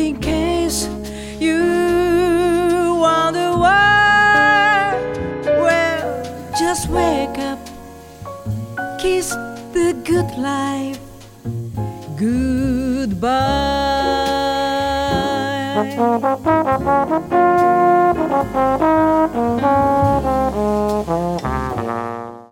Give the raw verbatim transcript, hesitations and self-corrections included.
in case you wonder why. Well, just wake up, kiss the good life goodbye.